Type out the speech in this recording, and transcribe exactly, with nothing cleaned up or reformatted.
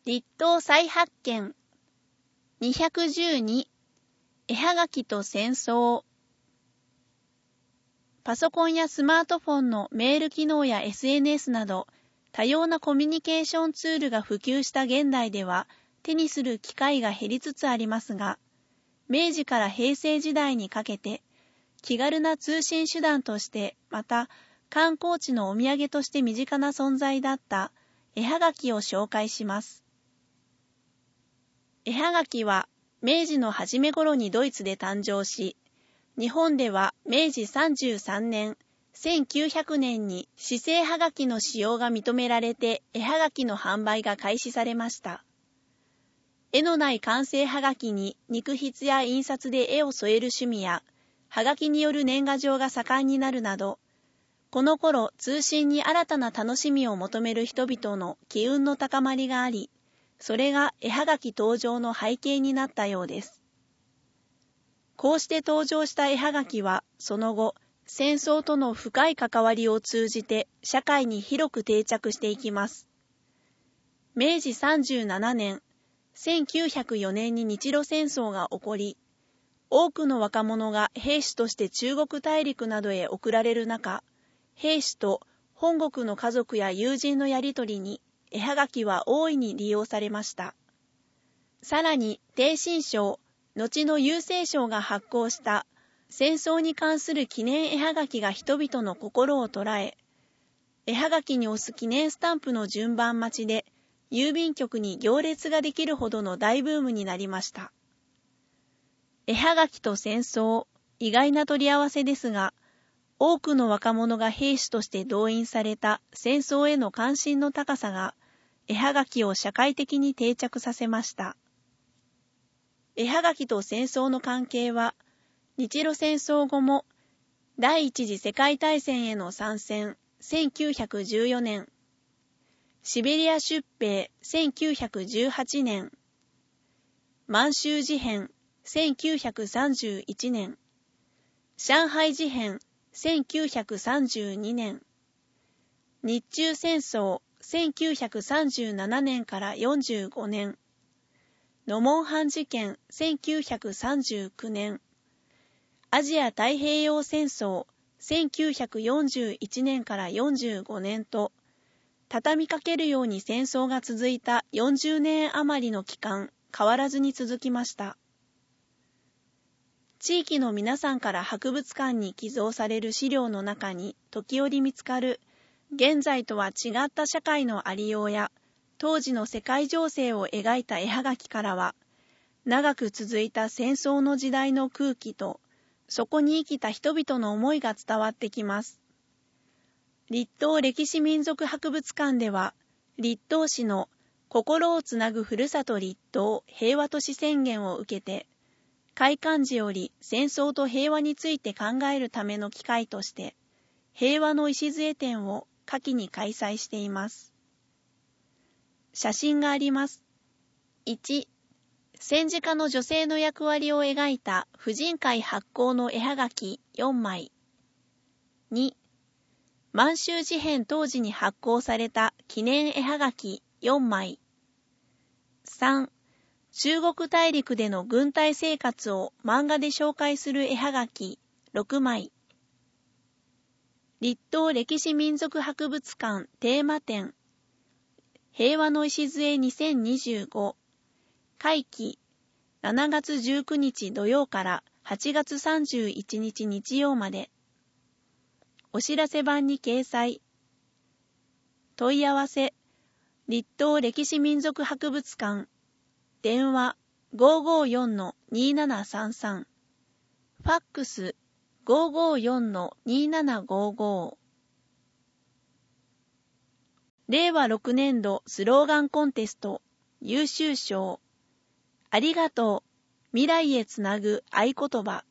立東再発見にひゃくじゅうに絵はがきと戦争。パソコンやスマートフォンのメール機能や エスエヌエス など多様なコミュニケーションツールが普及した現代では手にする機会が減りつつありますが、明治から平成時代にかけて気軽な通信手段としてまた観光地のお土産として身近な存在だった絵はがきを紹介します。絵はがきは明治の初め頃にドイツで誕生し、日本では明治さんじゅうさんねん、せんきゅうひゃくねんに紙製はがきの使用が認められて絵はがきの販売が開始されました。絵のない完成はがきに肉筆や印刷で絵を添える趣味や、はがきによる年賀状が盛んになるなど、この頃通信に新たな楽しみを求める人々の機運の高まりがあり、それが絵はがき登場の背景になったようです。こうして登場した絵はがきは、その後、戦争との深い関わりを通じて社会に広く定着していきます。明治さんじゅうななねん、せんきゅうひゃくよねんに日露戦争が起こり、多くの若者が兵士として中国大陸などへ送られる中、兵士と本国の家族や友人のやりとりに絵はがきは大いに利用されました。さらに、逓信省、後の郵政省が発行した戦争に関する記念絵はがきが人々の心を捉え、絵はがきに押す記念スタンプの順番待ちで郵便局に行列ができるほどの大ブームになりました。絵はがきと戦争、意外な取り合わせですが、多くの若者が兵士として動員された戦争への関心の高さが、絵はがきを社会的に定着させました。絵はがきと戦争の関係は、日露戦争後も、第一次世界大戦への参戦、せんきゅうひゃくじゅうよねん、シベリア出兵、せんきゅうひゃくじゅうはちねん、満州事変、せんきゅうひゃくさんじゅういちねん、上海事変、せんきゅうひゃくさんじゅうにねん、日中戦争、せんきゅうひゃくさんじゅうななねんからよんじゅうごねん、ノモンハン事件せんきゅうひゃくさんじゅうきゅうねん、アジア太平洋戦争せんきゅうひゃくよんじゅういちねんからよんじゅうごねんと、畳みかけるように戦争が続いたよんじゅうねん余りの期間、変わらずに続きました。地域の皆さんから博物館に寄贈される資料の中に時折見つかる、現在とは違った社会のありようや、当時の世界情勢を描いた絵はがきからは、長く続いた戦争の時代の空気と、そこに生きた人々の思いが伝わってきます。立東歴史民族博物館では、立東市の心をつなぐふるさと立東平和都市宣言を受けて、開館時より戦争と平和について考えるための機会として、平和の礎展を夏季に開催しています。写真があります。いち、戦時下の女性の役割を描いた婦人会発行の絵はがきよんまい。に、満州事変当時に発行された記念絵はがきよんまい。さん、中国大陸での軍隊生活を漫画で紹介する絵はがきろくまい。立東歴史民族博物館テーマ展平和の礎にせんにじゅうご会期しちがつじゅうくにち土曜からはちがつさんじゅういちにち日曜まで。お知らせ板に掲載。問い合わせ立東歴史民族博物館電話 ごーごーよんのにーななさんさん ファックス ごーごーよんのにーななごーごー。れいわろくねんどスローガンコンテスト優秀賞ありがとう未来へつなぐ合言葉。